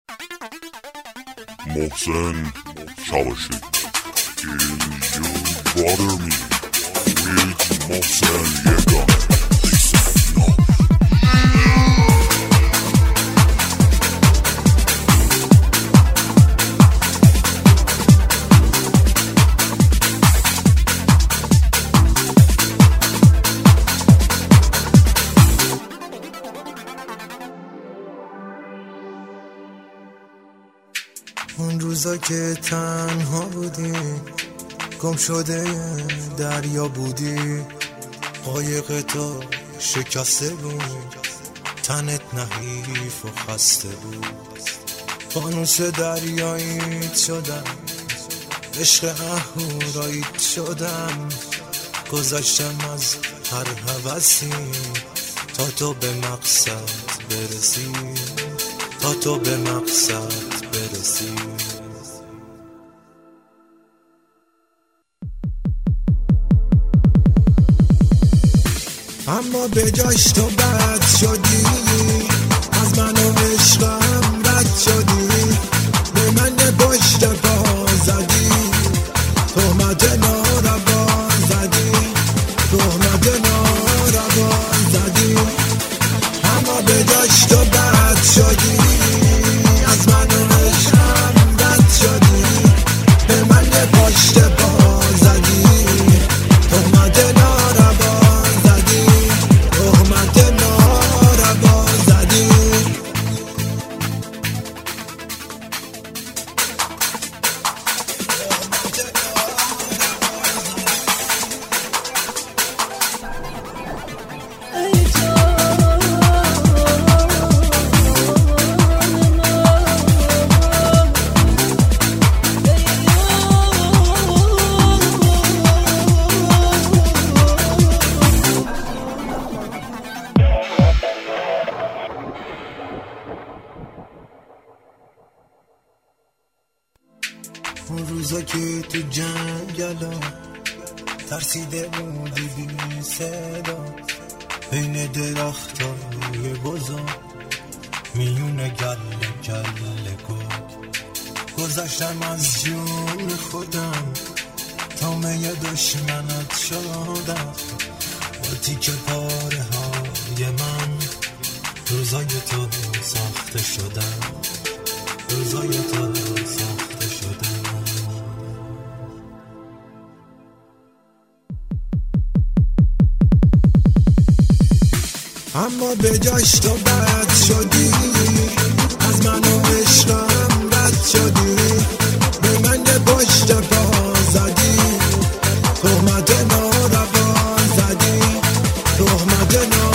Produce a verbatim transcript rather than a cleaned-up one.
محسن شباشی Will you bother me with محسن یگانه Listen up اون روزا که تنها بودی گم شده دریا بودی قایق تو شکسته بود تنت نحیف و خسته بود فانوس دریاییت شدم عشق اهوراییت شدم گذشتم از هر هوسی تا تو به مقصد برسی تا تو به مقصد برسی اما به جاش تو بد شدی از من و عشقم رد شدی به من پشت پا زدی تهمت ناروا زدی تهمت ناروا زدی اما به جاش تو بد شدی از من و عشقم رد شدی به من پشت پا زدی تهمت ناروا اون روزا که تو جنگلا ترسیده بودی بی صدا بین درختای بزرگ میون گله گله گل گذشتم از جون خودم تا می دشمنت شدم با تیکه پاره های من روزای تو ساخته شدم روزای تو ساخته شدم اما به جاش تو بد شدی از من و عشقم رد شدی به من پشت پا زدی تهمت ناروا زدی تهمت ناروا